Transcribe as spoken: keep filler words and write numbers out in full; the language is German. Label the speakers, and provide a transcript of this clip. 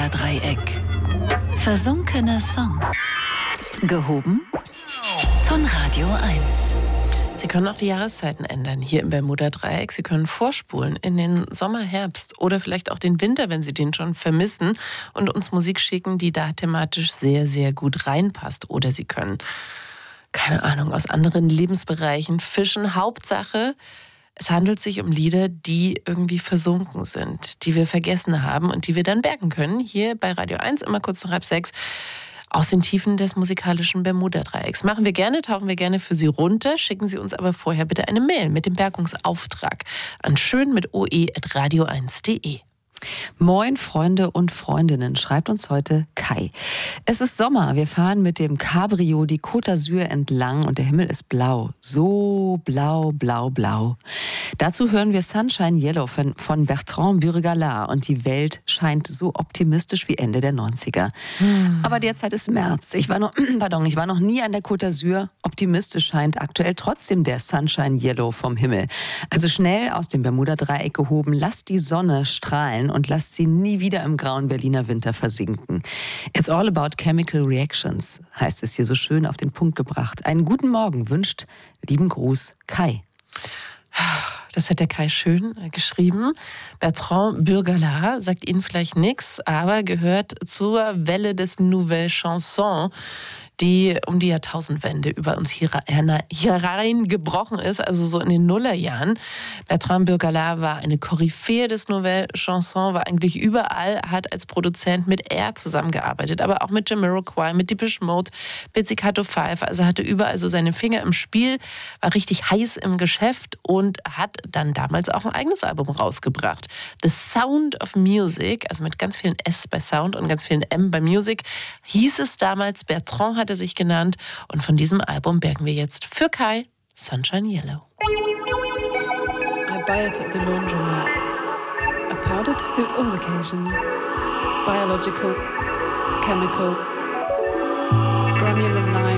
Speaker 1: Bermuda-Dreieck. Versunkene Songs. Gehoben von Radio eins.
Speaker 2: Sie können auch die Jahreszeiten ändern hier im Bermuda-Dreieck. Sie können vorspulen in den Sommer, Herbst oder vielleicht auch den Winter, wenn Sie den schon vermissen, und uns Musik schicken, die da thematisch sehr, sehr gut reinpasst. Oder Sie können, keine Ahnung, aus anderen Lebensbereichen fischen. Hauptsache, es handelt sich um Lieder, die irgendwie versunken sind, die wir vergessen haben und die wir dann bergen können. Hier bei Radio eins, immer kurz nach halb sechs. Aus den Tiefen des musikalischen Bermuda-Dreiecks. Machen wir gerne, tauchen wir gerne für Sie runter. Schicken Sie uns aber vorher bitte eine Mail mit dem Bergungsauftrag an schön mit oe at radio eins punkt de.
Speaker 3: Moin Freunde und Freundinnen, schreibt uns heute Kai. Es ist Sommer, wir fahren mit dem Cabrio die Côte d'Azur entlang und der Himmel ist blau. So blau, blau, blau. Dazu hören wir Sunshine Yellow von, von Bertrand Burgalat und die Welt scheint so optimistisch wie Ende der neunziger. Hm. Aber derzeit ist März. Ich war noch, pardon, ich war noch nie an der Côte d'Azur. Optimistisch scheint aktuell trotzdem der Sunshine Yellow vom Himmel. Also schnell aus dem Bermuda-Dreieck gehoben, lasst die Sonne strahlen und lasst sie nie wieder im grauen Berliner Winter versinken. It's all about chemical reactions, heißt es hier so schön auf den Punkt gebracht. Einen guten Morgen wünscht, lieben Gruß, Kai.
Speaker 2: Das hat der Kai schön geschrieben. Bertrand Burgalat sagt Ihnen vielleicht nichts, aber gehört zur Welle des Nouvelle Chanson, die um die Jahrtausendwende über uns hier hereingebrochen ist, also so in den Nullerjahren. Bertrand Burgalat war eine Koryphäe des Nouvelle Chanson, war eigentlich überall, hat als Produzent mit R zusammengearbeitet, aber auch mit Jamiroquai, mit Depeche Mode, Pizzicato Five, also hatte überall so seine Finger im Spiel, war richtig heiß im Geschäft und hat dann damals auch ein eigenes Album rausgebracht. The Sound of Music, also mit ganz vielen S bei Sound und ganz vielen M bei Music, hieß es damals. Bertrand hat er sich genannt und von diesem Album bergen wir jetzt für Kai Sunshine Yellow.
Speaker 4: I buy it at the laundromat. A powder to suit all occasions. Biological, chemical, granular line.